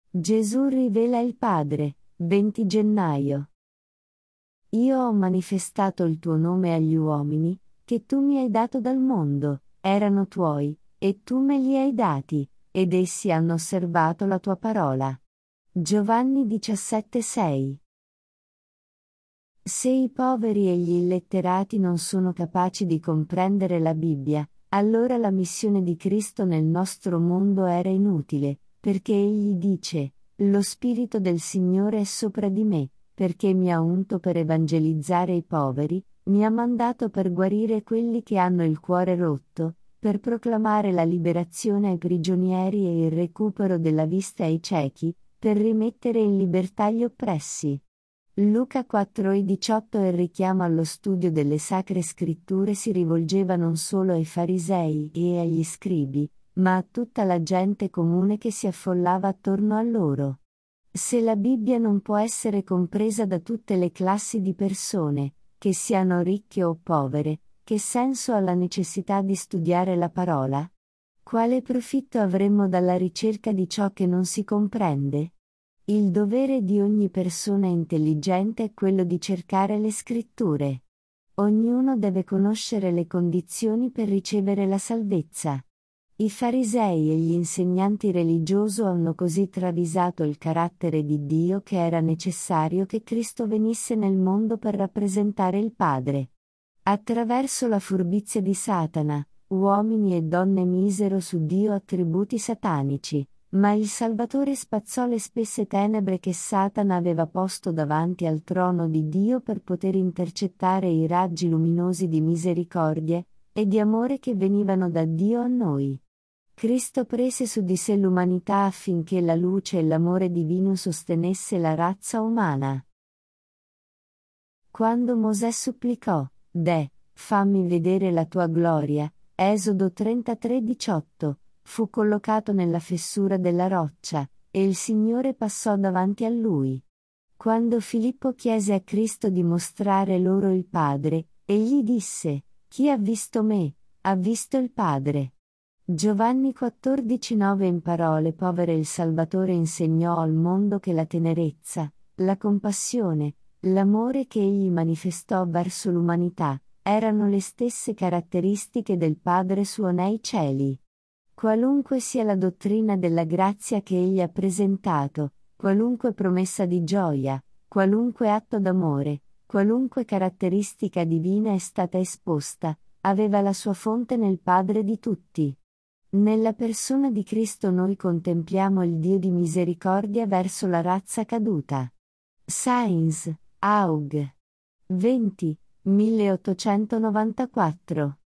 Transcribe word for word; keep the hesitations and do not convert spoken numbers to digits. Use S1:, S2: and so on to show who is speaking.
S1: Gesù rivela il Padre, venti gennaio. Io ho manifestato il tuo nome agli uomini, che tu mi hai dato dal mondo, erano tuoi, e tu me li hai dati, ed essi hanno osservato la tua parola. Giovanni diciassette sei. Se i poveri e gli illetterati non sono capaci di comprendere la Bibbia, allora la missione di Cristo nel nostro mondo era inutile, perché egli dice: lo Spirito del Signore è sopra di me, perché mi ha unto per evangelizzare i poveri, mi ha mandato per guarire quelli che hanno il cuore rotto, per proclamare la liberazione ai prigionieri e il recupero della vista ai ciechi, per rimettere in libertà gli oppressi. Luca quattro e diciotto. Il richiamo allo studio delle Sacre Scritture si rivolgeva non solo ai farisei e agli scribi, ma a tutta la gente comune che si affollava attorno a loro. Se la Bibbia non può essere compresa da tutte le classi di persone, che siano ricche o povere, che senso ha la necessità di studiare la parola? Quale profitto avremmo dalla ricerca di ciò che non si comprende? Il dovere di ogni persona intelligente è quello di cercare le scritture. Ognuno deve conoscere le condizioni per ricevere la salvezza. I farisei e gli insegnanti religiosi hanno così travisato il carattere di Dio che era necessario che Cristo venisse nel mondo per rappresentare il Padre. Attraverso la furbizia di Satana, uomini e donne misero su Dio attributi satanici, ma il Salvatore spazzò le spesse tenebre che Satana aveva posto davanti al trono di Dio per poter intercettare i raggi luminosi di misericordia e di amore che venivano da Dio a noi. Cristo prese su di sé l'umanità affinché la luce e l'amore divino sostenesse la razza umana. Quando Mosè supplicò: Deh, fammi vedere la tua gloria, Esodo trentatré diciotto, fu collocato nella fessura della roccia, e il Signore passò davanti a lui. Quando Filippo chiese a Cristo di mostrare loro il Padre, egli disse: Chi ha visto me, ha visto il Padre. Giovanni quattordici nove. In parole povere il Salvatore insegnò al mondo che la tenerezza, la compassione, l'amore che egli manifestò verso l'umanità, erano le stesse caratteristiche del Padre suo nei cieli. Qualunque sia la dottrina della grazia che egli ha presentato, qualunque promessa di gioia, qualunque atto d'amore, qualunque caratteristica divina è stata esposta, aveva la sua fonte nel Padre di tutti. Nella persona di Cristo noi contempliamo il Dio di misericordia verso la razza caduta. Sainz, Aug. venti, milleottocentonovantaquattro.